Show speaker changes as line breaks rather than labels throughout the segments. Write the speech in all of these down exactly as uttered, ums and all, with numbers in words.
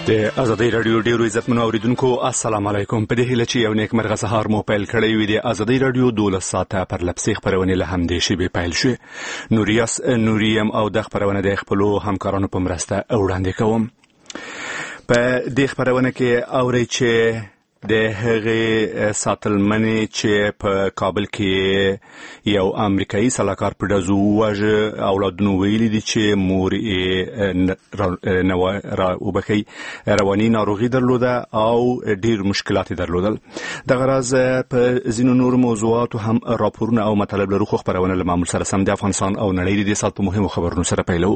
د ازادي رادیو ډیرو عزتمنو اوریدونکو السلام علیکم. په دې هیله چې یو نیک مرغه سهار مو پیل کړی وي. د ازادي رادیو دولس ساعته پر لپسې خبرونه له هم دې شی به پیل شي. نوریاس نوریم او د خبرونه د خپل همکارانو په مرسته وړاندې کوم. په دې خبرونه کې اوري چې د هغه ساتلمنې چې په کابل کې یو امریکایي سلاکار په دزو واژه اولادونو ویلي دي چې مور یې نو را وبخي رواني ناروغي درلوده او ډیر مشکلات درلودل. د غرض په زینو نور موضوعات هم راپورونه او مطالب لرو خو خبرونه له معمول سره سم د افغانستان او نړۍ د سات په مهمو خبرونو سره پیلو.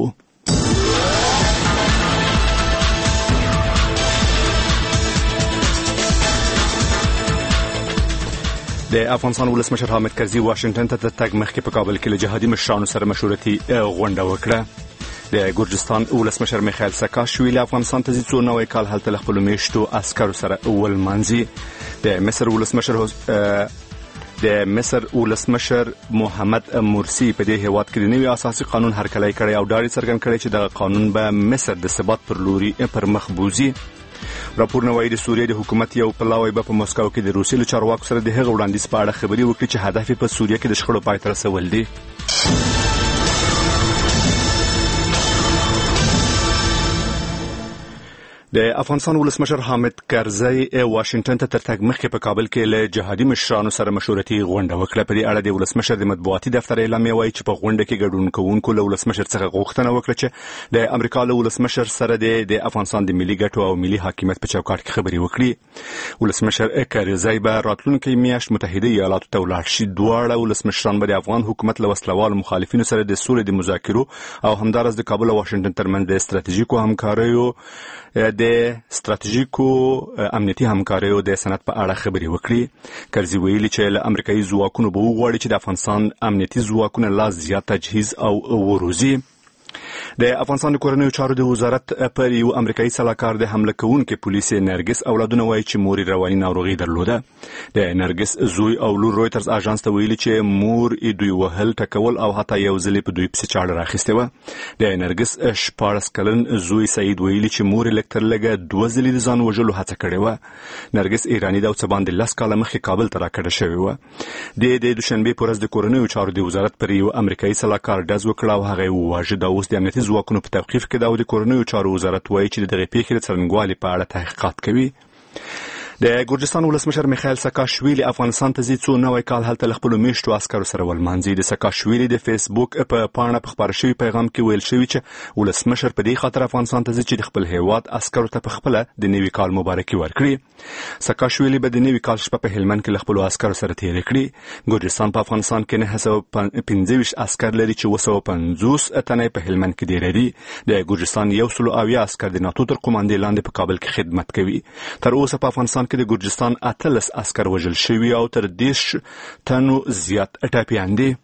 د افغانستان ولسمشر حامد کرزي واشنگټن ته د تګ مخکې په کابل کې له جهادي مشرانو سره مشورتي غونډه وکړه. د ګرجستان ولسمشر میخائیل ساکاشویلی افغانستان ته ځي څو نوې کال هلته له خپلو میشتو عسکرو سره ولمانځي. د مصر ولسمشر د مصر ولسمشر محمد مرسی په دې هیواد کې د نوي اساسي قانون هرکلی کړی او ډاډ څرګند کړی چې د قانون به مصر د ثبات پر لوري پر مخ بوزي. راپورونه وايي د سوریې د حکومت یو پلاوی به په مسکو کې د روسي له چارواکو سره د هغه وړاندیز په اړه خبري وکړي چې هدف یې په سوریې کې د شخړو پای ته رسول دي. د افغانستان ولسمشر حامد کرزي واشنگټن ته تر تګ مخکې په کابل کې له جهادي مشرانو سره مشورتي غونډه وکړه. په دې اړه د ولسمشر د مطبوعاتي دفتر اعلامیه وايي چې په غونډه کې ګډون کوونکو له ولسمشر څخه غوښتنه وکړه چې د امریکا له ولسمشر سره د افغانستان د ملي ګټو او ملي حاکمیت په چوکاټ کې خبري وکړي. ولسمشر کرزي به راتلونکي میاشت متحده ایالاتو ته ولاړ شي. دواړه ولسمشران به د افغان حکومت له وسلوال مخالفینو سره د سولې د مذاکرو او همدارس د کابل او واشنگټن ترمنځ د ستراتیژیکو همکاریو د ستراتیژیکو امنیتي همکاریو د سند په اړه خبري وکړي. کرزي ویلي چې له امریکایي ځواکونو به وغواړي چې د افغانستان امنیتي ځواکونه لا زیات تجهیز او وروزي. د افغانستان د کورنیو چارو د وزارت پر یو امریکایي سلاکار د حمله کوونکې پولیس نرګس اولادونه وایي چې مور رواني ناروغي درلوده. د نرګس زوی او لور رويټرز اژانس ته ویلي چې مور یې دوی وهل ټکول او حتی یو ځل په دوی پسې چاړه راخسته و. د نرګس شپاړس کلن زوی سعید ویلي چې مور لکتر لګه دوه ځلې د ځان وژلو هڅه کړې و. نرګس ایرانی د اوڅ باندې لاس کاله مخکې کابل ته راکړه شوی و. د د دوشنبه پر ورځ د کورنیو چارو د وزارت پر یو امریکایي سلاکار دز وکړه او هغه وواژه د اوس د امنیتي ځواکونو په توقیف کې د کورنیو چارو وزارت وایي چې د دغه پیښې د څرنګوالي په اړه تحقیقات کوي. د ګرجستان ولسمشر میخائیل ساکاشویلی افغانستان ته ځي څو نوې کال هلته له خپلو میشتو عسکرو سره ولمانځي. د ساکاشویلی د فیسبوک په پاڼه په خبر شوی پیغام کې ویل شوی چې ولسمشر په دې خاطر افغانستان ته ځي چې د خپل هیواد عسکرو ته په خپل د نوي کال مبارکي ورکړي. ساکاشویلی به د نوي کال شپه په هلمند کې له خپلو عسکرو سره تیر کړي. ګرجستان په افغانستان کې نه سوه پنځه ویشت عسکر لري چې اوه سوه پنځوس تنه په هلمند کې ډیر دي. د ګرجستان یو سل اویا عسکر د ناتو تر قوماندې لاندې په کابل کې خدمت کوي. تر اوسه په افغانستان کې د ګرجستان اتلس عسكر وژل شوي او تر دیش تنو زیات ټاپیان دي.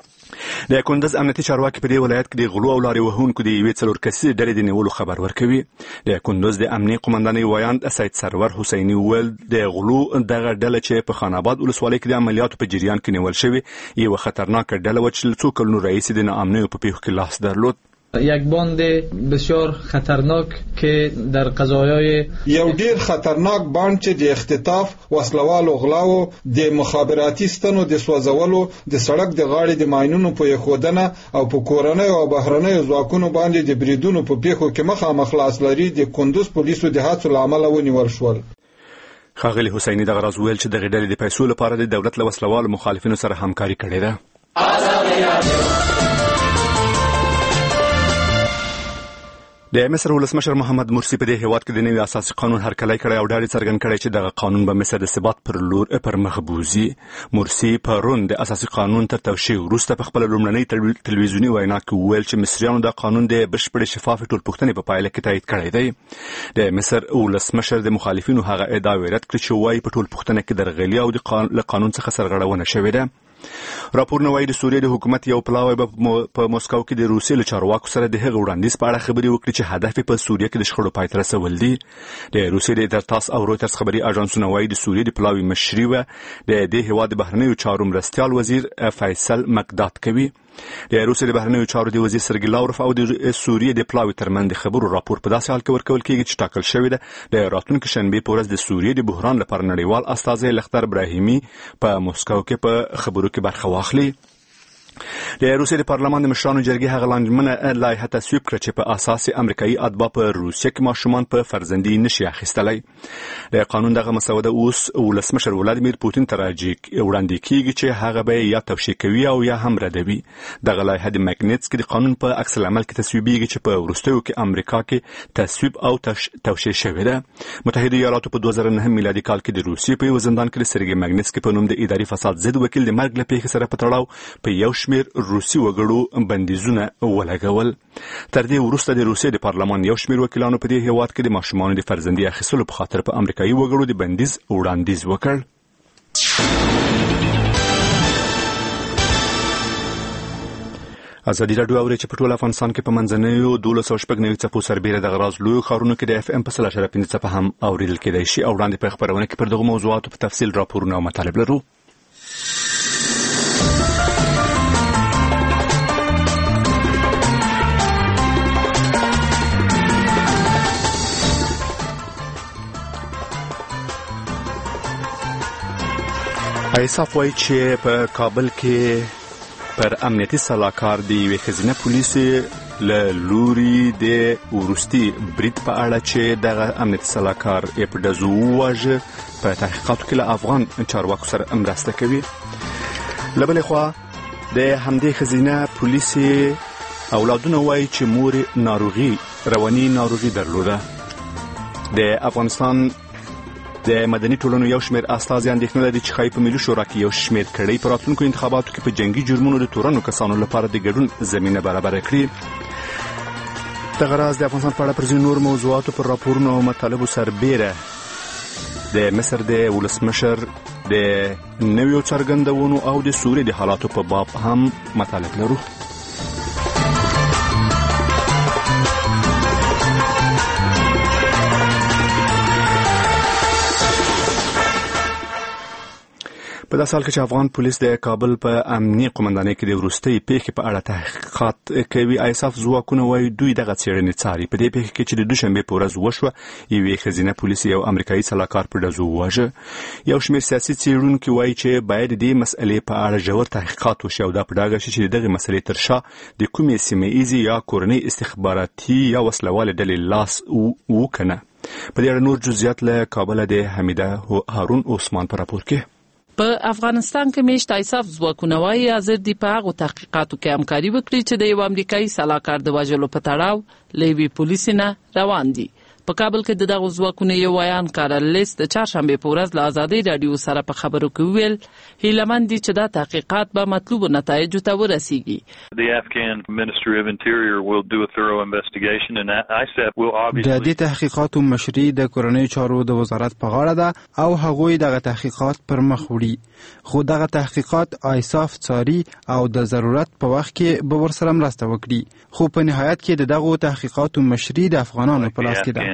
د کندز امنیتي چارواکي په دې ولایت کې د غلو او لارې وهونکو د یوې څلور کسیزې ډلې د نیولو خبر ورکوي. د کندز د امنیتي قومندان ویاند سید سرور حسیني ویل د غلو دغه ډله چې په خان آباد ولسوالۍ کې د عملیاتو په جریان کې نیول شوی یو خطرناک ډله و چې څو کلونو رئیس د ناامنیو په پیښو کې لاس درلود.
یک باند بسیار خطرناک که در قضایای
یو ډیر خطرناک باند چې د اختطاف وسلوال او غلاو د مخابراتي ستنو د سوځولو د سړک د غاړې د ماینونو په خودنه او په کورنۍ او بهرنۍ ځواکونو باندې د بریدونو په پیښو کې مخامخ لاس لري د کندوز پولیسو د هڅو لامل ونیول شول.
ښاغلي حسیني دغه راز ویل چې دغه ډلې د پیسو لپاره د دولت له وسلوالو مخالفینو سره همکاري کړې ده. د مصر ولسمشر محمد مرسی په دې هیواد کې د نوي اساسي قانون هرکلی کړی او ډاډ څرګند کړی چې دغه قانون به مصر د ثبات پر لور پر مخ بوزي. مرسی پرون د اساسي قانون تر توشیح وروسته په خپل لومړنۍ تلویزیوني وینا کې وویل چې مصریانو د قانون د بشپړې شفافې ټولپوښتنې په پایله کې تایید کړی دی. د مصر ولسمشر د مخالفینو هغه ادعا رد کړې چې وایي په ټولپوښتنه کې درغلي او د قانون څخه سرغړونه شوې ده. راپورونه وايي د سوریې د حکومت یو پلاوی په مسکو کې د روسي له چارواکو سره د هغه وړاندیز په اړه خبري وکړي چې هدف په سوریې کې د شخړو پای ته رسول دي. د روسي د تاس او رويټرز خبري اژانسونه وايي د سوریې د پلاوی مشري و د دې هواد بهرنیو چارو مرستيال وزیر فیصل مقداد کوي. د روسیې د بهرنیو چارو د وزیر سرګی لاوروف او د سوریې د پلاوي ترمن د خبرو راپور په داسې حال کې ورکول کېږي چې ټاکل شوی ده د راتلونکي شنبې په ورځ د سوریې د بحران لپاره نړیوال استازی لختر ابراهیمي په موسکو کې په خبرو کې برخه واخلي. د روسیې د پارلمان د مشرانو جرګې هغه لاندمنه لایحه تصویب کړه چې په اساس امریکایي اتباع په روسیه کې ماشومان په فرزندي نشي اخیستلی. د قانون دغه مسوده اوس ولسمشر ولادیمیر پوتین ته وړاندې کیږي چې هغه به یا توشیح کوي او یا هم ردوي. دغه لایحه د ماګنیټسکي د قانون په عکس العمل کې تصویبیږي چې په وروستیو کې امریکا کې تصویب او توشیح شوې ده. متحده ایالاتو په دوه زره نه میلادي کال کې د روسیې په یو زندان کې د سرګی ماګنیټسکي په نوم د اداري فساد ضد وکیل د مرګ له پیښې سره په تړاو په یو شمیر روسي وګړو بندیزونه ولګول. تر دې وروسته د روسیې د پارلمان یو شمیر وکیلانو په دې هیواد کې د ماشومانو د فرزندي اخیستلو په خاطر په امریکایي وګړو د بندیز وړاندیز وکړ. ازادي راډیو اوري چې په ټول افغانستان کې په منځنیو دولس او شپږ نوي څپو سربېره د غراز لوی ښارونو کې د اف ام په سل اشاریه پنځه څپه هم اوریدل کېدای شي او وړاندې په خبرونه کې پر دغه موضوعاتو په تفصیل راپورونه او مطالب لرو. ایساف وایي چې په کابل کې پر امنیتي سلاکار د یوې ښځینه پولیسې له لوري د وروستي برید په اړه چې دغه امنیتي سلاکار یې په ډزو وواژه په تحقیقاتو کې له افغان چارواکو سره مرسته کوي. له بلې خوا د همدې ښځینه پولیسې اولادونه وایي چې مور ناروغي رواني ناروغي درلوده. د افغانستان د مدني ټولنو یو شمېر استازي اندېښنه لري چې ښایي په ملي شورا کې یو شمېر کړۍ په راتلونکو انتخاباتو کې په جنګي جرمونو د تورنو کسانو لپاره د ګډون زمینه برابره کړي. دغه راز د افغانستان په اړه پر ځینو نور موضوعاتو پر راپورونو او مطالبو سربېره د مصر د ولسمشر د نویو څرګندونو او د سوریې د حالاتو په باب هم مطالب لرو. په داسې حال کې چې افغان پولیس د کابل په امني قومندانۍ کې د وروستۍ پیښې په اړه تحقیقات کوي. ایساف ځواکونه وایي دوی دغه څېړنې څاري. په دې پیښه کې چې د دوشنبې په ورځ وشوه یوې ښځینه پولیس یو امریکایي سلاکار په ډزو وواژه. یو شمېر سیاسي څېړونکي وایي چې باید د دې مسئلې په اړه ژور تحقیقات وشي او دا په ډاګه شي چې دغه مسئلې تر شا د کومې سیمه ایزې یا کورنۍ استخباراتي یا وسلوالې ډلې لاس وکنه. په دې اړه نور جزئیات له کابل د حمیده هارون عثمان په راپور کې.
په افغانستان کې میشت ایساف ځواکونه وایي حاضر دي په هغو تحقیقاتو کې همکاري وکړي چې د یو امریکایي سلاکار د وژلو په تړاو له یوې پولیسې نه روان دي. په کابل کې د دغو ځواکونو یو ویان کارل لیس د چهارشنبې په ورځ له ازادۍ راډیو سره په خبرو کې وویل هیلهمند دي چې دا تحقیقات به مطلوبو نتایجو ته ورسیږي.
د دې تحقیقاتو مشري د کورنیو چارو د وزارت په غاړه ده او هغوی دغه تحقیقات پر مخ وړي. خو دغه تحقیقات ایساف څاري او د ضرورت په وخت کې به ورسره مرسته وکړي. خو په نهایت کې د دغو تحقیقاتو مشري د افغانانو په لاس کې ده.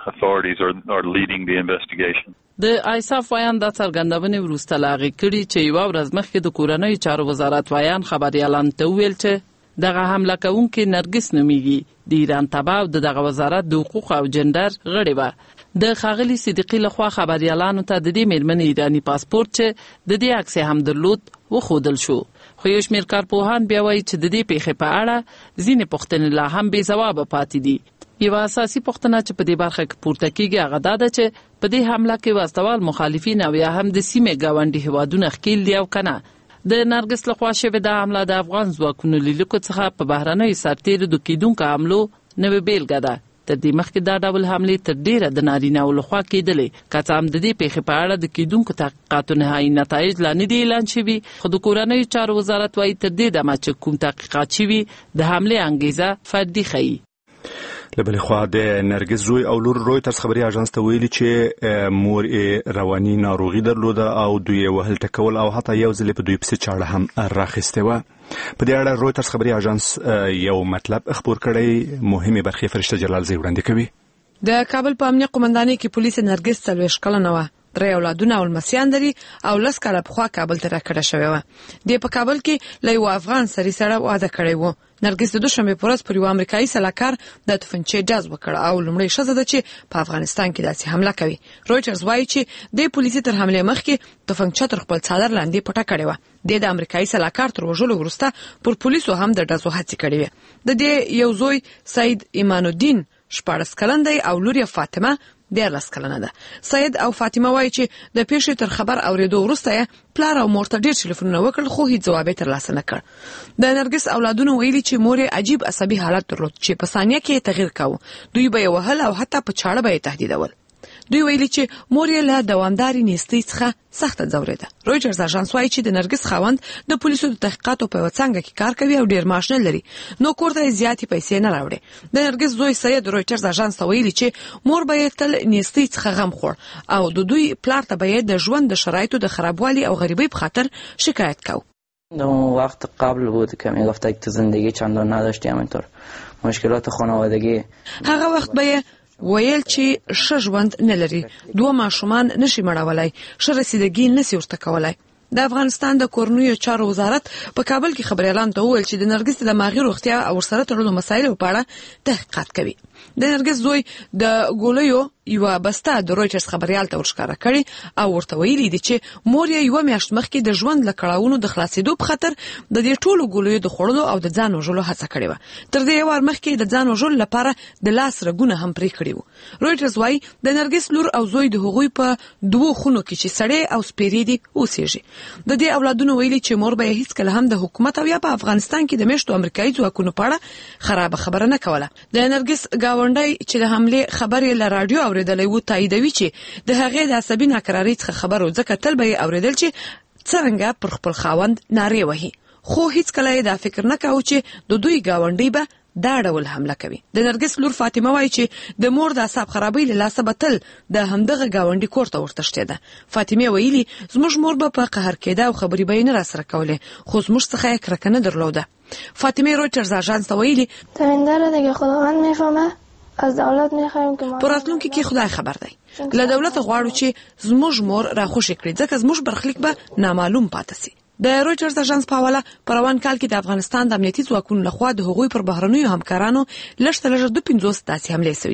د ایساف ویان د څرګندونې وروسته له هغې کړي چې یوه ورځ مخکې د کورنیو چارو وزارت ویان خبریالانو ته وویل چې دغه حمله کوونکې نرګس نومیږي د ایران تبع او دغه وزارت د حقوق او جندر غړې وه. د ښاغلي صدیقي لخوا خبریالانو ته د دې مېرمنې ایراني پاسپورت چې د دې عکس هم درلود وښودل شو. خو یو شمېر کارپوهان بیا وایي چې د دې پیښې په اړه ځینې پوښتنې لا هم بې ځوابه پاتې دي. یوه اساسي پوښتنه چې په دې برخه کې پورته کېږي هغه دا ده چې په دې حمله کې وسلوال مخالفین او یا هم د سیمې ګاونډي هیوادونه ښکیل دي او که نه. د نرګس لخوا شوې دا حمله د افغان ځواکونو له لیکو څخه په بهرنیو سرتېرو د کېدونکو حملو نوې بېلګه ده. تر دې مخکې دا ډول حملې تر ډېره د نارینه‌و لخوا کېدلې. که څه هم د دې پیښې په اړه د کېدونکو تحقیقاتو نهایي نتایج لا نه دي اعلان شوي، خو د کورنیو چارو وزارت وایي تر دې دمه چې کوم تحقیقات شوي د حملې انګیزه فردي ښیي.
له بلې خوا د نرګس زوی او لور رویټرز خبري اژانس ته ویلي چې مور یې رواني ناروغي درلوده او دوی یې وهل ټکول او حتی یو ځل په دوی پسې چاړه هم راخیستې وه. په دې اړه رویټرز خبري اژانس یو مطلب خپور کړی، مهمې برخې فرشته جلال زی وړاندې کوي.
د کابل په امنیه قومندانۍ کې پولیس نرګس څلوېښت کلنه وه. درې اولادونه او لمسیان لري او لس کاله پخوا کابل ته راکړه شوی و. د په کابل کې له یو افغان سړي سره واده کړی و. نرګس د دوشنبه په ورځ پر یو امریکایي سلاکار د توفنچې ډز وکړ او لومړی ښځه ده چې په افغانستان کې داسې حمله کوي. رويټرز وایي چې د پولیسي تر حمله مخکې توفنچه تر خپل څادر لاندې پټه کړې و. د امریکایي سلاکار تر وژلو وروسته پر پولیسو هم د ډزو هڅې کړې وې. د دې یو زوی سید ایمان الدین شپاړس کلن دی او لور یې فاطمه دیارلس کلنه ده. سید او فاطمه وایي چې د پیښې تر خبر اوریدو وروسته یې پلار او مور ته ډېر ټلیفونونه وکړل خو هیڅ ځواب یې ترلاسه نه کړ. د نرګس اولادونو ویلي چې مور یې عجیب عصبي حالت درلود چې په ثانیه کې تغییر کاوه. دوی به یې وهل او حتی په چاړه به یې تهدیدول. دوی ویلي چې مور یې له دوامداري نیستۍ څخه سخته ځورېده. رويټرز اژانس وایي چې د نرګس خاوند د پولیسو د تحقیقاتو په وڅنګه کې کار کوي او ډیر معاش نه لري نو کور ته زیاتې پیسې نه راوړي. د نرګس زوی سید رويټرز اژانس ته ویلي چې مور به یې تل نیستۍ څخه غم خور او د دوی پلار ته به یې د ژوند د شرایطو د خرابوالي او غریبۍ په خاطر شکایت کاوه.
اون وقت قبل بود که میگفت که تو زندگی چندان نداشتی همینطور مشکلات خانوادگی.
هغه وخت به ویل چې ښه ژوند نه لري، دوه ماشومان نشي مړولای، ښه رسیدګي نشي ورته کولای. د افغانستان د کورنیو چارو وزارت په کابل کې خبريالان ته وویل چې د نرګس د دماغي روغتیا او سره تړلو مسایلو په اړه تحقیقات کوي. د نرګس زوی د ګولیو یو بسته د رويټرز خبريال ته ورښکاره کړي او ورته ویلي دي چې مور یې یو میاشت مخکې د ژوند له کړاوونو د خلاصېدو په خاطر د دې ټولو ګولیو د خوړلو او د ځان وژلو هڅه کړې و. تر دې یو وار مخکې د ځان وژلو لپاره د لاس رګونه هم پرې کړي وو. رويټرز وايي د نرګس لور او زوی د هغوی په دوو خونو کې چې سړی او سپیری دي اوسېږي. د دې اولادونو ویلي چې مور به هیڅ کله هم د حکومت او یا په افغانستان کې د میشتو امریکایي ځواکونو په اړه خراب خبره نه کوله. د نرګس گاونډي چې د حمله خبرې له رادیو اوریدلې و تاییدوي چې د هغې د عصبي ناکرارۍ څخه خبرو ځکه تل به اوریدل چې څنګه پر خپل خاوند نارې وهي، خو هیڅ کله دا فکر نه کاوه چې د دوی گاونډي به دا ډول حمله کوي. د نرګس لور فاطمه وایي چې د مور د اعصاب خرابۍ له لاسه به تل د همدغه گاونډي کور ته ورتښتېده. فاطمه ویلي زموږ مور به په قهر کېده او خبرې به یې نه راسره کولې خو زموږ څخه یې کرکه نه درلوده. فاطمه رويټرز اژانس ته ویلي
تمنده را دیگه خداوند میفهمه از دولت میخوایم که
په راتلونکي کې خدای خبر دی. له دولت غواړو چې زموږ مور راخوشي کړي ځکه زموږ برخلیک به نامعلوم پاتې سي. د رويټرز اژانس په حواله په روان کال کې د افغانستان د امنیتي ځواکونو لخوا د هغوی پر بهرنیو همکارانو لږ تر لږه دوه پنځوس داسې حملې شوې.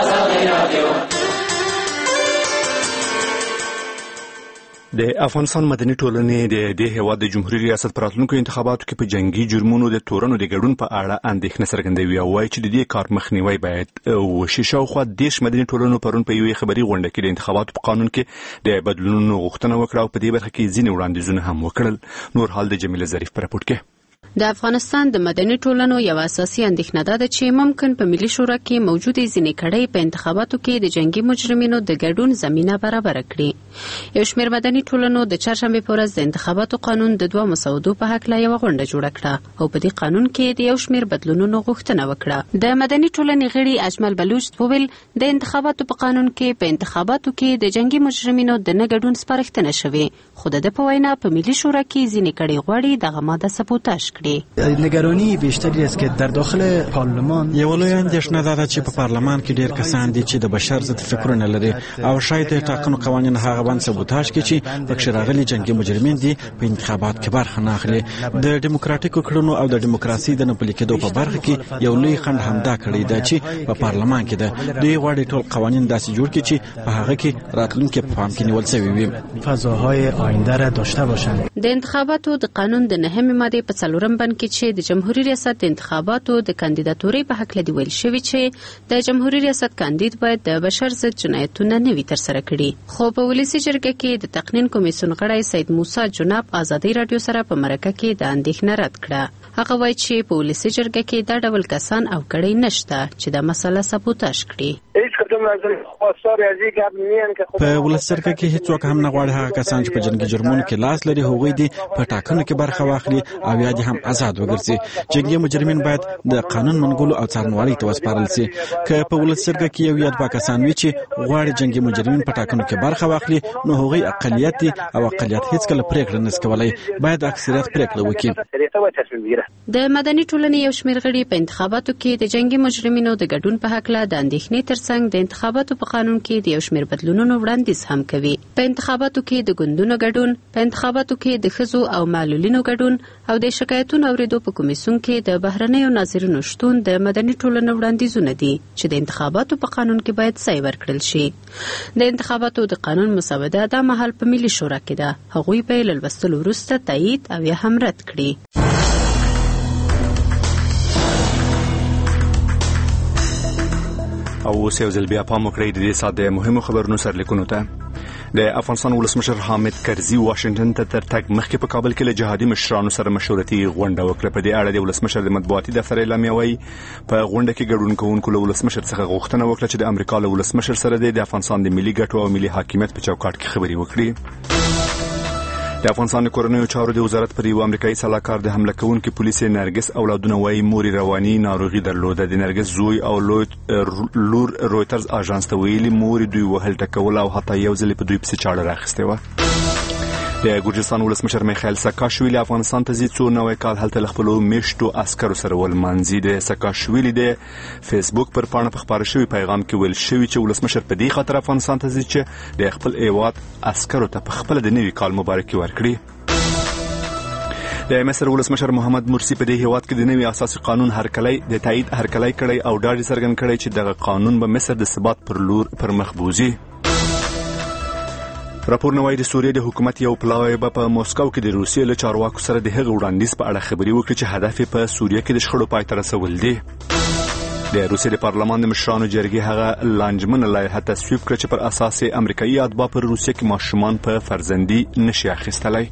د افغانستان مدني ټولنې د دې هیواد د جمهوریت ریاست پر راتلونکو انتخاباتو کې په جنگي جرمونو د تورنو د ګډون په اړه اندېښنه څرګندوي او وایي چې د دې کار مخنیوی باید وشي. شاوخوا دیش مدني ټولنو پرون په یوې خبري غونډه کې د انتخاباتو په قانون کې د بدلونونو غوښتنه وکړه او په دې برخه کې ځینې وړاندیزونه هم وکړل. نور حال د جمیله ظریف په راپور کې.
د افغانستان د مدني ټولنو یو اساسي اندېښنه ده چې ممکن په ملي شورا کې موجودې ځینې کړۍ په انتخاباتو کې د جنگي مجرمینو د ګډون زمينه برابر کړي. یو شمېر مدني ټولنو د چهارشنبه په ورځ د انتخاباتو قانون د دوه مسودو په حق لا یو غونډه جوړه کړه او په دې قانون کې د یو شمېر بدلونونو غوښتنه وکړه. د مدني ټولنې غړي اجمل بلوچ وویل د انتخاباتو په قانون کې په انتخاباتو کې د جنگي مجرمینو د نه ګډون سپارښتنه شوې خو د په وینا په ملي شورا کې ځینې کړۍ غواړي دغه ماده سبوتاژ کړي.
نگرانی بیشتری است که در داخل پارلمان
یو لوی اندېښنه ده چې په پارلمان کې ډېر کسان دي چې د بشر ضد فکرونه لري او شاید د ټاکنو قوانین هغه باندې سبوتاژ کړي چې پکې راغلي جنگي مجرمین دي په انتخابات کې برخه نه اخلي. د دیموکراتیکو کړنو او د دیموکراسي د نه پلي کېدو په برخه کې یو لوی خنډ همدا کړی دی چې په پارلمان کې ده. دوی غواړي ټول قوانین داسې جوړ کړي چې په هغه کې راتلونکي په پام کې نیول شوی وي.
فضاهای آینده را داشته باشند.
د انتخاباتو د قانون د نهمې ماده په څلورم بند کې چې د جمهوریت ریاست انتخاباتو د کاندیداتوري په حق لدی ویل شوی چې د جمهوریت ریاست کاندید باید د بشر ضد جنایتونه نه وي تر سره کړي. خو په ولسی جرګه کې د تقنین کمیسیون غړی سید موسی جناب ازادي رادیو سره په مرکه کې د اندېښنه رد کړه. هغه وایي چې په ولسی جرګه کې دا ډول کسان او کړي نشته چې د مسله سبوتاژ کړي.
په ولسرګه کې هیڅوک هم نه غواړي هغه کسان چې په جنگي جرمونو کې لاس لري هغوی دي په ټاکنو کې برخه واخلي او یا دي هم آزاد وګرځي. جنگي مجرمین باید د قانون منګولو او څارنوالۍ ته وسپارل شي. که په ولسرګه کې یو یا دوه کسان وي چې غواړي جنگي مجرمین په ټاکنو کې برخه واخلي نو هغوی اقلیت دي او اقلیت هیڅ کله پریکړه نه کوي. باید اکثریت پریکړه وکړي.
د مدني ټولنې یو شمېر غړي په انتخاباتو کې د جنگي مجرمینو د ګډون په حق له د اندېښنې ترڅنګ د انتخاباتو په قانون کې د یو شمېر بدلونونو وړاندیز هم کوي. په انتخاباتو کې د ګوندونو ګډون، په انتخاباتو کې د ښځو او معلولینو ګډون او د شکایتونو اورېدو په کمیسیون کې د بهرنیو ناظرینو شتون د مدني ټولنې وړاندیزونه دي چې د انتخاباتو په قانون کې باید ځای ورکړل شي. د انتخاباتو د قانون مسوده دا مهال په ملي شورا کې ده. هغوی به یې له لوستلو وروسته تایید او یا هم رد کړي.
او اوس یو ځل بیا پام وکړئ د دې ساعت د مهمو خبرونو سرلیکونو ته. د افغانستان ولسمشر حامد کرزي واشنگټن ته تر تګ مخکې په کابل کې له جهادي مشرانو سره مشورتي غونډه وکړه. په دې اړه د ولسمشر د مطبوعاتي دفتر اعلامیه وايي په غونډه کې ګډون کوونکو له ولسمشر څخه غوښتنه وکړه چې د امریکا له ولسمشر سره د افغانستان د ملي ګټو او ملي حاکمیت په چوکاټ کې خبرې وکړي. د افغانستان کورنیو چارو د وزارت پر یو امریکایي سلاکار د حمله کوونکي پولیس نرګس اولادونه وايي موري رواني ناروغي درلوده. د نرګس زوی او لور رويټرز اژانس ته ویلي موري دوی وهل ټکول او حتی یو ځل په دوی پسې چاړه راخسته و. د ګورجستان ولسمشر میخائیل ساکاشویلی افغانستان ته ځي څو نوې کال هلته له خپلو میشتو عسکرو سره ولمانځي. د ساکاشویلی د فیسبوک پر پاڼه په خپاره شوي پیغام کې ویل شوي چې ولسمشر په دې خاطر افغانستان ته ځي چې د خپل هیواد عسکرو ته په خپله د نوي کال مبارکي ورکړي. د مصر ولسمشر محمد مرسی په دې هیواد کې د نوي اساسي قانون هرکلی د تایید هرکلی کړی او ډاډ یې څرګند کړی چې دغه قانون به مصر د ثبات پر لور پر مخ بوځي. راپورونه وايي د سوریې د حکومت یو پلاوی به په موسکو کې د روسیې له چارواکو سره د هغه وړاندیز په اړه خبرې وکړي چې هدف یې په سوریې کې د شخړو پای ته رسول دي. د روسیې د پارلمان د مشرانو جرګې هغه لانجمنه لایحه تصویب کړه چې پر اساس یې امریکایي اتباع پر روسیې کې ماشومان په فرزندي نشي اخیستلی.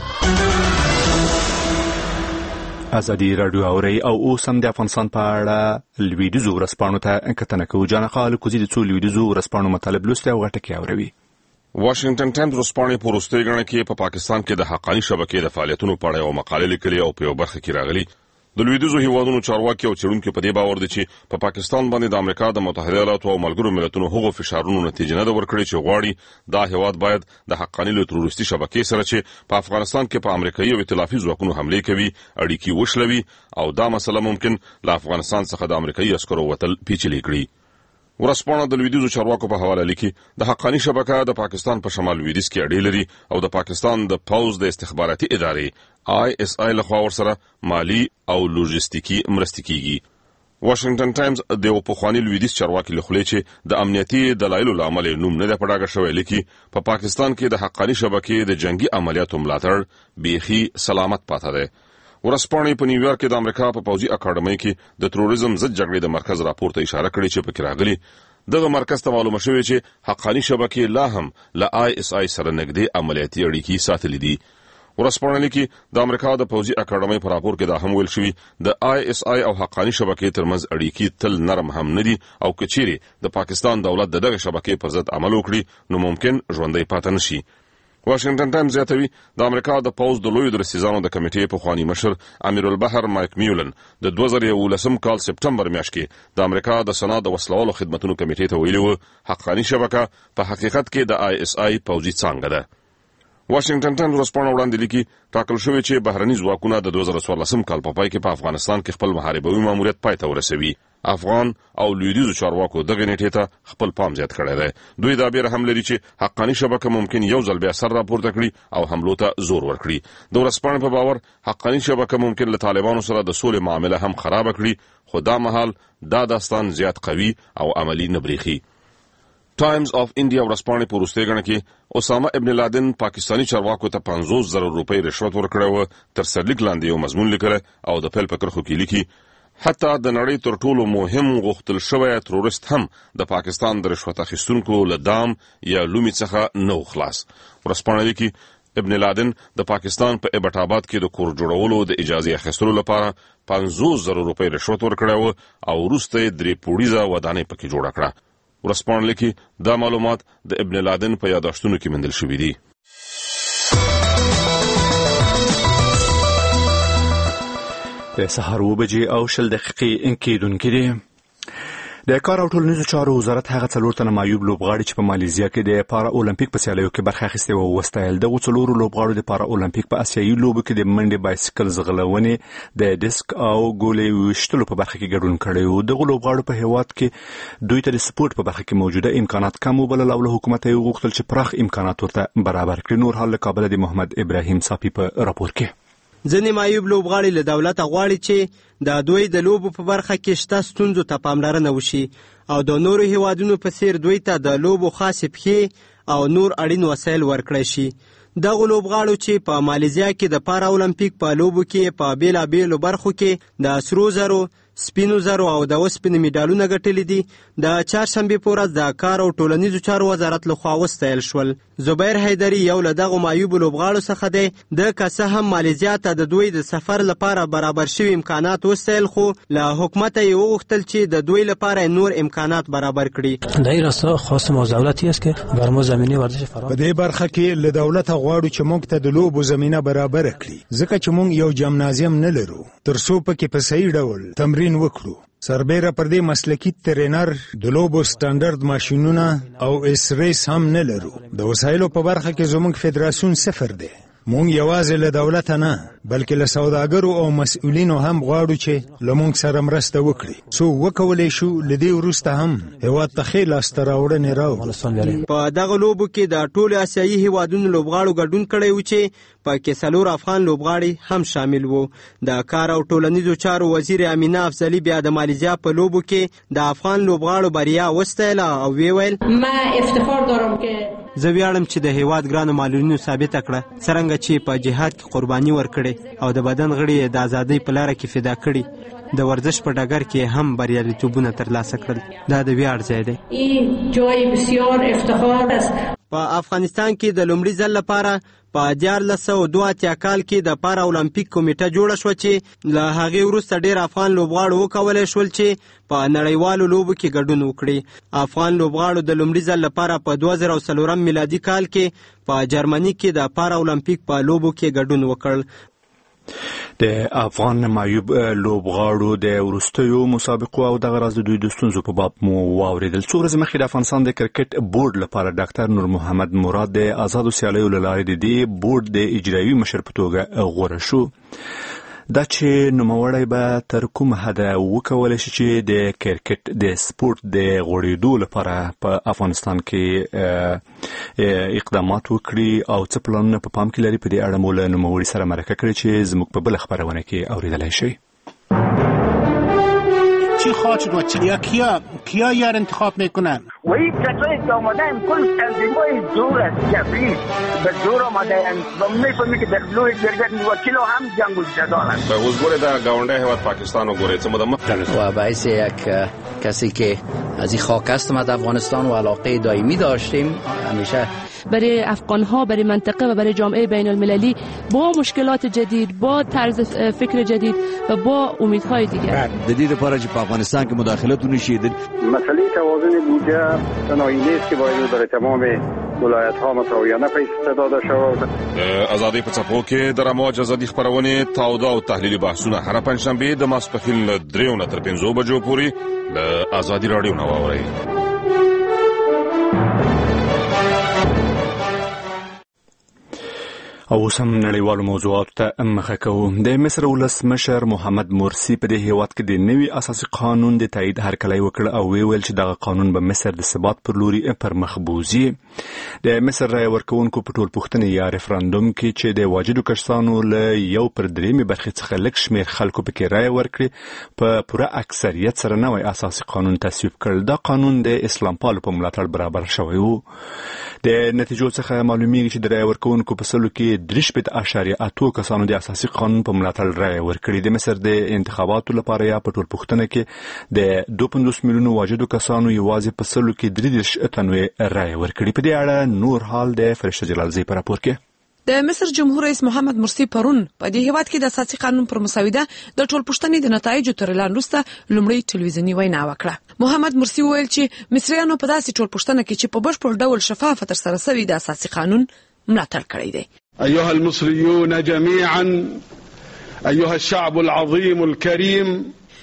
ازادي راډیو اوري او اوس هم د افغانستان په اړه لویدیځو ورځپاڼو ته کتنه کوو. جانقه الکوزي د څو لویدیځو ورځپاڼو مطالب لوستي او غټه کې اوروي.
واشنگټن ټایمز ورځپاڼې په وروستۍ ګڼه کې په پاکستان کې د حقاني شبکې د فعالیتونو په اړه یو مقاله لیکلې او په یو برخه کې راغلي. د لویدیځو هیوادونو چارواکي او څېړونکي په دې باور دي چې په پاکستان باندې د امریکا د متحده ایالاتو او ملګرو ملتونو هغو فشارونو نتیجه نه ده ورکړې چې غواړي دا هیواد باید د حقاني له تروریستي شبکې سره چې په افغانستان کې په امریکایي او ائتلافي ځواکونو حملې کوي اړیکې وشلوي او دا مسله ممکن له افغانستان څخه د امریکایي عسکرو وتل پیچلې کړي. ورځپاڼه د لویدیځو چارواکو په حواله لیکي د حقاني شبکه د پاکستان په شمال لویدیځ کې اړې لري او د پاکستان د پوز د استخباراتي ادارې آی اس آی له خوا ورسره مالی او لوجستیکي مرستې کیږي. واشنگټن ټایمز د یو پخواني لویدیځ چارواکي له خولې چې د امنیتي دلایلو له امله نوم نه دی په ډاګه شوی لیکي په پاکستان کې د حقاني شبکې د جنگي عملیاتو ملاتړ بیخي سلامت پاته دی. ورځپاڼې په نیویارک کې د امریکا په پوځي اکاډمۍ کې د تروریزم ضد جګړې د مرکز راپور ته اشاره کړې چې پکې راغلي دغه مرکز ته معلومه شوې چې حقاني شبکې لا هم له آی اس آی سره نږدې عملیاتي اړیکې ساتلې دي. ورځپاڼه لیکي د امریکا د پوځي اکاډمۍ په راپور کې دا هم ویل شوي د آی اس آی او حقاني شبکې ترمنځ اړیکې تل نرم هم نه دي او که چیرې د پاکستان دولت دغه شبکې پر ضد عمل وکړي نو ممکن ژوندی پاتې نشي. واشنگټن ټایمز زیاتوي د امریکا د پوز د لوی درسیزانو د کمیټې پخوانی مشر امیر البحر مایک میولن د دوه زره یولسم کال سپټمبر میاشت کې د امریکا د سنا د وسلوالو خدماتو کمیټې ته ویلي و حقاني شبکه په حقیقت کې د آی اس آی پوځي څانګه ده. واشنگټن ټایمز ورځپاڼه وړاندې لیکي ټاکل شوی چې بهرني ځواکونه د دوه زره څوارلسم کال په پای کې په افغانستان کې خپل محاربوي ماموریت پای ته ورسوي. افغان او لویدیځو چارواکو دغه نیټې ته خپل پام زیات کړی دی. دوی دا بیر هم لري چې حقاني شبکه ممکن یو ځل بیا سر راپورته کړي او حملو ته زور ورکړي. د ورځپاڼې په باور حقاني شبکه ممکن له طالبانو سره د سولې معامله هم خراب کړي خو دا مهال دا داستان زیات قوي او عملی نه بریښي. ټایمز اف انډیا ورځپاڼې په وروستۍ ګڼه کې اسامه ابن لادن پاکستانی چارواکو ته پنځوس زره روپۍ رشوت ورکړی و. تر سرلیک لاندې یو مضمون لیکلی او د پیل په کرښو کې لیکي حتی د نړۍ تر ټولو مهم غوښتل شوی تروریست هم د پاکستان د رشوت اخیستونکو له دام یا لومې څخه نه و خلاص. ورځپاڼه لیکي ابن لادن د پاکستان په ایبټ آباد کې د کور جوړولو د اجازې اخیستلو لپاره پنځوس زره روپۍ رشوت ورکړی و او وروسته یې درې پوړیزه ودانۍ پکې جوړه کړه. ورځپاڼه لیکي دا معلومات د ابن لادن په یاداشتونو کې موندل شوي دي.
د سهار اوه بجې او شل دقیقې کېدونکې دي. د کار او ټولنیزو چارو وزارت هغه څلور تنه معیوب لوبغاړي چې په مالیزیا کې د پارا اولمپیک په سیالیو کې برخه اخیستې وو وستایل. دغه څلورو لوبغاړو د پارا اولمپیک په اسیایي لوبو کې د منډې، بایسکل ځغلونې، د ډیسک او ګولۍ ویشتلو په برخه کې ګډون کړی وو. دغه لوبغاړو په هیواد کې دوی ته د سپورت په برخه کې موجوده امکانات کم وبلل او له حکومت یې وغوښتل چې پراخ امکانات ورته برابر کړي. نور حال له کابل د محمد ابراهیم صافي په راپور کې.
ځینې معیوب لوبغاړي له دولته غواړي چې د دوی د لوبو په برخه کې شته ستونزو ته پاملرنه وشي او د نورو هیوادونو په څیر دوی ته د لوبو خاصې پښې او نور اړین وسایل ورکړی شي. دغه لوبغاړو چې په مالیزیا کې د پارا اولمپیک په لوبو کې په بیلابیلو برخو کې د سرو زرو، سپینو زرو او د اوسپنې میډالونه ګټلي دي، د چهارشنبې په ورځ د کار او ټولنیزو چارو وزارت لخوا وستایل شول. زبیر حیدري یو له دغو معیوبو لوبغاړو څخه دی. د که څه هم مالیزیا ته د دوی د سفر لپاره برابر شوي امکانات وستایل، خو له حکومته یې وغوښتل چې د دوی لپاره نور امکانات برابر کړي.
در این راستا خواست ما از دولتی است که بر ما زمینه ورزش فراهم.
په دې برخه کې له دولته غواړو چې موږ ته د لوبو زمینه برابر کړي، ځکه چې موږ یو جمنازیم نه لرو ترڅو پکې په صحیح ډول تمرین وکړو. سربیره پر دې مسلکي ترینر، د لوبو سټانډرد ماشینونه او اسریس هم نه لرو. د وسایلو په برخه کې زموږ فدراسیون صفر دی. مونږ یوازې له دولت نه بلکې له سوداګرو او مسؤلینو هم غواړو چې له مونږ سره مرسته وکړي، څو وکولی شو له دې وروسته هم هېواد ته ښې لاسته راوړنې راوړو.
په دغه لوبو کې د ټولو اسیایي هیوادونو لوبغاړو ګډون کړی و چې په کې څلور افغان لوبغاړي هم شامل وو. د کار او ټولنیزو چارو وزیر امینه افضلي بیا د مالیزیا په لوبو کې د افغان لوبغاړو بریا وستایله او ویې ویل:
ما افتخار دارم که
زه ویاړم چې د هیواد ګرانو معلولینو ثابته کړه څرنګه چې په جهاد کې قرباني ورکړې او د بدن غړي د ازادۍ په لاره کې فدا کړي. د ورزش په ډګر کې هم بریالیتوبونه ترلاسه کړل. دا د ویاړ ځای دی.
این جای بسیار افتخار است.
په افغانستان کې د لومړي ځل لپاره په دیارلس سوه دوه اتیا کال کې د پارا اولمپیک کمیټه جوړه شوه چې له هغې وروسته ډېر افغان لوبغاړو وکولی شول چې په نړیوالو لوبو کې ګډون وکړي. افغان لوبغاړو د لومړي ځل لپاره په دوه زره او څلورم میلادي کال کې په جرمني کې د پارا اولمپیک په لوبو کې ګډون وکړ.
د افغان معیوب لوبغاړو د وروستیو مسابقو او دغه راز د دوی د ستونزو په باب مو واورېدل. څو ورځې مخکې د افغانستان د کرکټ بورډ لپاره ډاکټر نور محمد مراد د آزادو سیالیو له لارې د دې بورډ د اجرایوي مشر په توګه غوره شو. دا چې نوموړی به تر کومه حده وکولی شي چې د کرکټ د سپورت د غوړېدو لپاره په افغانستان کې اقدامات وکړي او څه پلانونه په پام کې لري، په دې اړه مو له نوموړي سره مرکه کړې چې زموږ په بله خپرونه کې اورېدلی شئ.
چی خواهد شد و چی یا کیا کیا یار انتخاب میکنن؟
و این کسایی که آمدن کل تنظیمای زور است، جبری به زور آمدن و میفهمی که در لوی گرگت وکیل هم جنگ و جدال است.
به حضور در گاونده هیواد پاکستان و گوره چه مدام
و باعث یک کسی که از این خاک است ما افغانستان و علاقه دائمی داشتیم همیشه
برای افغان ها، برای منطقه و برای جامعه بین المللی با مشکلات جدید، با طرز فکر جدید و با امیدهای دیگر.
جدید لپاره چې په افغانستان کې مداخلت ونشي.
مسئله توازن بودجه تنهایی نیست که باید برای تمام ولایت ها مساویانه پیش داده شود.
آزادی په څپو کې د رموج ازادي خپرونې تاوده او تحلیلي بحثونه هر پنځشنبه د ماسپښین له دریو نه تر پنځو بجو پورې د آزادي راډیو نه واورئ. او سم نړیوالو موضوعاتو ته مخه کوو. د مصر ولسمشر محمد مرسی په دې هیواد کې د نوي اساسي قانون د تایید هرکلی وکړ او ویل چې دغه قانون به مصر د ثبات پر لوري پر مخ بوزي. د مصر رای ورکوونکو په ټولپوښتنې یا ریفرندوم کې چې د واجدو کسانو له یو پر درېیمې برخې څخه لږ شمېر خلکو پکې رای ورکړي په پوره اکثریت سره نوی اساسي قانون تصویب کړ. دا قانون د اسلام پالو په ملاتړ برابر شوی و. د نتیجو څخه معلومیږي چې د رای ورکوونکو په سلو کې درې شپېته اعشاریه اتو کسانو د اساسي قانون په ملاتړ رای ورکړي. د مصر د انتخاباتو لپاره یا په ټولپوښتنه کې د دوه پنځوس میلیونو واجدو کسانو یوازې په سلو کې درې دېرش تنو رای ورکړي. په دې اړه نور حال د فرشته جلالزی په راپور کې.
د مصر جمهور رئیس محمد مرسی پرون په دې هیواد کې د اساسي قانون پر مسوده د ټولپوښتنې د نتایجو تر اعلان وروسته لومړی ټلویزیوني وینا وکړه. محمد مرسی ویل چې مصریانو په داسې ټولپوښتنه کې چې په بشپړ ډول شفافه ترسره شوې د اساسي قانون ملاتړ کړی دی.
أيها المصريون جميعا، أيها الشعب العظيم الكريم،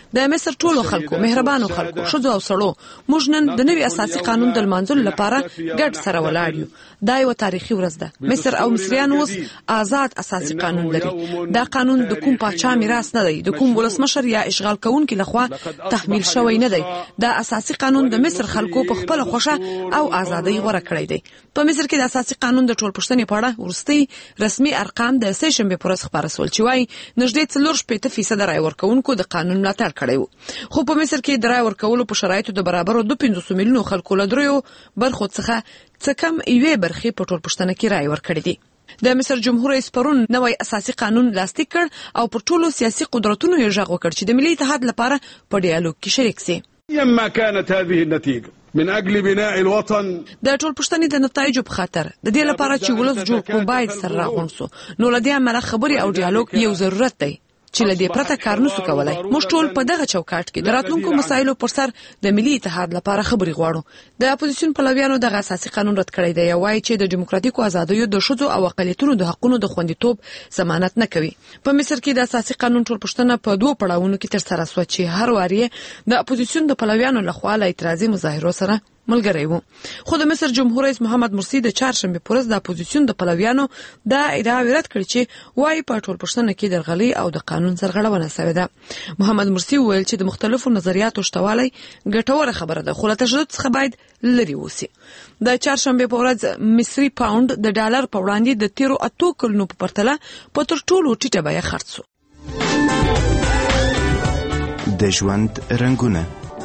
د مصر ټولو خلکو مهربانو خلکو شذو او سړو موږ نن د نوي اساسي قانون د لمانځلو لپاره ګډ سره ولاړ یو. دا یو تاریخي ورځ ده. مصر او مصریان اوس آزاد اساسي قانون لري. دا قانون د کوم پاچا میراث نه دی، د کوم ولسمشر یا اشغال کوونکي لخوا تحمیل شوی نه دی. دا اساسي قانون د مصر خلکو په خپل خوښه او ازادي غوړه کړی دی. په مصر کې د اساسي قانون د ټولپوښتنې په اړه ورستي رسمي ارقام د سه شنبه پر ورځ خبر شول چې وايي نږدې څلور شپېته فیصد رای ورکوونکو د قانون ملاتړ کړی وو. خو په مصر کې د رای ورکولو په شرایطو د برابرو د پنځوس میلیونو خلکو له دریو برخو څخه څه کم یوې برخې په ټولپوښتنه کې رای ورکړی دی. د مصر جمهور رئیس پرون نوی اساسي قانون لاسلیک کړ او پر ټولو سیاسي قدرتونو یې غږ وکړ چې د ملي اتحاد لپاره په ډیالوګ کې شریک شي.
لما كانت هذه النتيجة من أجل بناء الوطن
د ټولپوښتنې د نتایجو په خاطر د دې لپاره چې ولس جوړ کړو باید سره راغون سو. نو لدې عمله خبري او ډیالوګ یو ضرورت دی چې لدې پرته کار نسو کولای. موږ ټول په دغه چوکاټ کې د راتلونکو مسایلو پر سر د ملي اتحاد لپاره خبري غواړو. د اپوزیسیون پلویانو دغه اساسي قانون رد کړی دی او وايي چې د دیموکراتیکو آزادیو د شذو او اقلیتونو د حقوقو د خوندیتوب ضمانت نه کوي. په مصر کې د اساسي قانون ټولپوښتنه په دوه پړاوونو کې تر سره شوه چې هر واری د اپوزیسیون د پلویانو لخوا له اعتراضي مظاهرو سره ملګری وو. خو د مصر جمهور رئیس محمد مرسی د چهارشنبه پر ورځ د اپوزیسیون د پلویانو د ادعا رد کړ چې وايي په ټولپوښتنه کې درغلي او د قانون سرغړونه شوې ده. محمد مرسی وویل چې د مختلفو نظریاتو شتوالی ګټوره خبره ده خو له تشدد څخه باید لري وسی. د چهارشنبه په ورځ مصري پاوند د ډالر په وړاندې د تیرو اتو کلونو په پرتله په تر ټولو ټیټه بیه خرڅ شو.
د ژوند رنگونه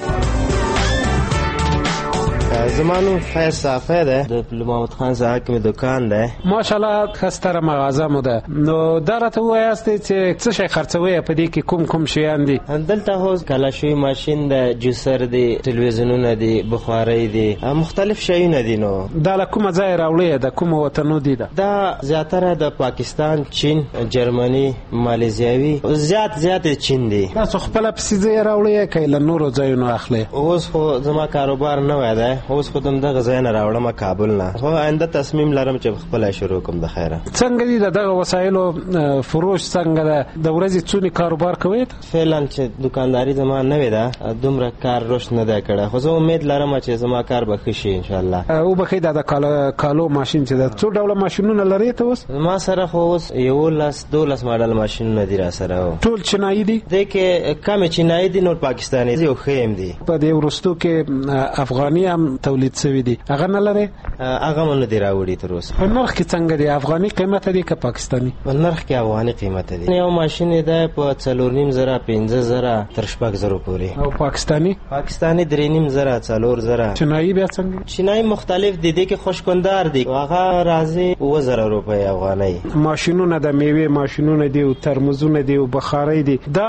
زمانو فیض صافی ده د محمد خان صاحب کې دکان ده
ماشاءالله خستره مغازه مو ده. نو درته وایاست چې څه شي خرڅوي په دې کې کوم کوم شیان دي؟
دلته هو کلاشوی ماشین ده، جوسر دي، ټلویزیونونه دي، بخاری دي، مختلف شیونه دي. نو
دا له کومه ځای راوړي د کوم وطنو دي؟ ده
دا زیاتره د پاکستان، چین، جرمني، ماليزیاوي، زیات زیات چین دي.
تاسو خپل پسې ځای راوړي کله نورو ځایونو اخلي؟
اوس خو زما کاروبار نه وای ده، اوس خودم دغه ځای نه راوړم کابل نه. خو آینده تصمیم لرم چې خپل شروع کوم. د خیره
څنګه دي دغه وسایلو فروش څنګه ده؟ د ورځې څونی کاروبار کوي؟
فعلا چې دکانداري زما نه وي ده دومره کار روش نه ده کړه. خو زه امید لرم چې زما کار به ښه شي ان شاء الله.
او به کې د کالو ماشين چې د څو ډول ماشينونه لري ته اوس؟
ما سره خو اوس یو لاس دولس ماډل ماشينونه دي را سره.
ټول چینایي دي؟
د کې کم چینایي دي نور پاکستاني دي او خیم دي.
په دې ورستو کې افغاني هم تولید سوي دي هغه نه لري؟
هغه مونږ دی راوړي تر اوسه.
په نرخ کې څنګه دی؟ افغاني قیمت دی که پاکستاني؟
په نرخ کې افغاني قیمت دی. یو ماشین دی په څلور نیم زره پنځه زره تر شپږ زره پورې.
او پاکستاني؟
پاکستاني درې نیم زره څلور زره.
چینایي بیا څنګه؟
چینایي مختلف دي دي کې خوشکندار دي. هغه راځي اوه زره روپۍ افغاني.
ماشینونه د میوه ماشینونه دي او ترموزونه دي او بخاري دي. دا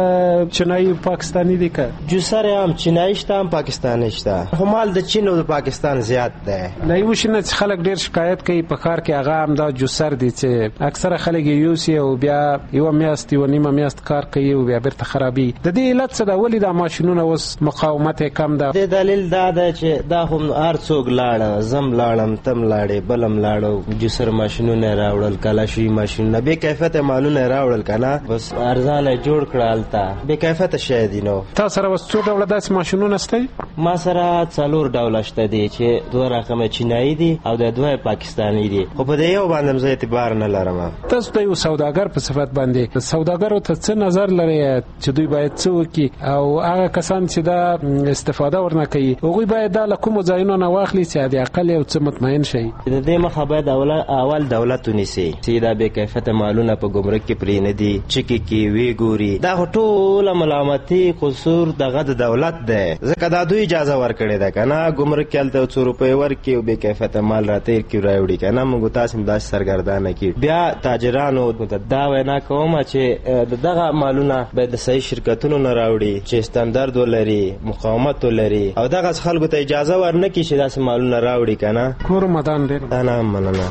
چینایي پاکستاني دي که؟
جوسر هم چینایي شته هم پاکستاني شته. همال د چین او پاکستان زیات ده.
نه یو شنه خلک ډیر شکایت کوي په کار کې هغه هم دا جوسر دي چې اکثره خلک یو سی او بیا یو میاشت یو نیمه میاشت کار کوي او بیا بیرته خرابي. د دې علت څه ده؟ ولې دا ماشینونه اوس مقاومت کم ده؟
د دلیل دا ده چې دا هم هر څوک لاړ زم لاړم تم لاړې بلم لاړو جوسر ماشینونه راوړل کلاشي ماشینونه به کیفیت مالونه راوړل کنه بس ارزانه جوړ کړل تا به کیفیت شې دي. نو
تاسو سره وس څو ډول داس ماشینونه ستای؟
ما سره څلور ډول شته دي چې دوه رقم چینایي دي او د دوه پاکستاني دي. خو په دې یو باندې زه اعتبار نه لرم.
تاسو د یو سوداګر په صفت باندې سوداګرو ته څه نظر لري چې دوی باید څه وکړي او هغه کسان چې دا استفاده ورنه کوي هغوی باید دا له کومو ځایونو نه واخلي چې د اقل یو څه مطمئن شي؟
د دې مخه باید اول دولت ونیسي چې دا بې کیفیته مالونه په ګمرک کې پرې نه دي چکې کې وی ګوري. دا ټوله ملامتي قصور دغه د دولت دی ځکه دا دوی اجازه ورکړې ده کنه ګمرک کې هلته څو روپۍ ورکړي او بې کیفیته مال راتېر کړي راوړي کنه موږ تاسې هم داسې سرګردانه کړي. بیا تاجرانو دا وینا کومه چې دغه مالونه باید د صحیح شرکتونو نه راوړي چې ستاندرد ولري مقاومت ولري او دغه خلکو ته اجازه ورنه کړي چې داسې مالونه راوړي کنه.
کور مدان ډېر
نه مننه.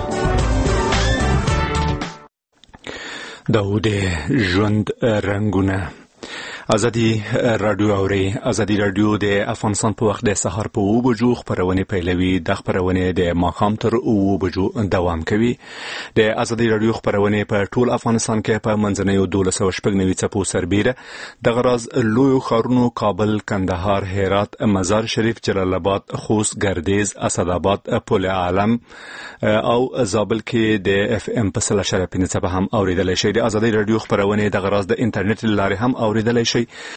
د ژوند رنګونه ازادي رادیو اوري ازادي رادیو د افغانستان په وخت د سحر په اوو بجو خبرونه پیلوي د خبرونه د ماښام تر اوو بجو دوام کوي د ازادي رادیو خبرونه په ټول افغانستان کې په منځنیو دولس او شپږ نوي څپو سربیره د غراز لوی خارونو کابل کندهار هرات مزار شریف جلال آباد خوست گردیز اسداباد پل عالم او زابل کې د اف ام په سل شرپینه څخه هم اوریدل شي د ازادي رادیو خبرونه د غراز د انټرنیټ لارې هم اوریدل شي